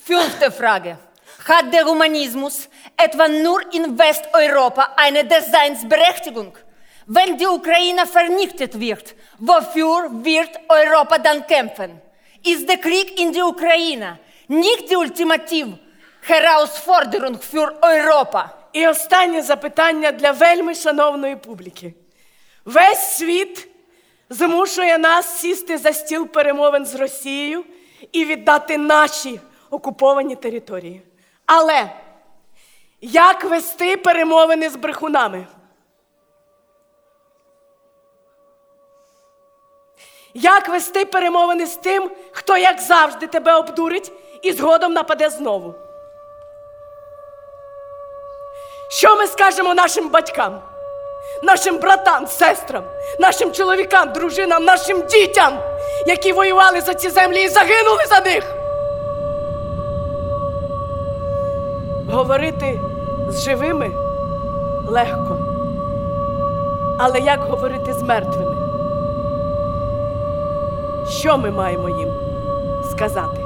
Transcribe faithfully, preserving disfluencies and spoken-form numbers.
Fünfte Frage. Hat der Humanismus etwa nur in Westeuropa eine Daseinsberechtigung? Wenn die Ukraine vernichtet wird, wofür wird Europa dann kämpfen? Ist der Krieg in der Ukraine nicht die ultimative Herausforderung für Europa? І останнє запитання для вельми шановної публіки. Весь світ змушує нас сісти за стіл перемовин з Росією і віддати наші окуповані території. Але як вести перемовини з брехунами? Як вести перемовини з тим, хто, як завжди, тебе обдурить і згодом нападе знову? Що ми скажемо нашим батькам, нашим братам, сестрам, нашим чоловікам, дружинам, нашим дітям, які воювали за ці землі і загинули за них? Говорити з живими легко, але як говорити з мертвими? Що ми маємо їм сказати?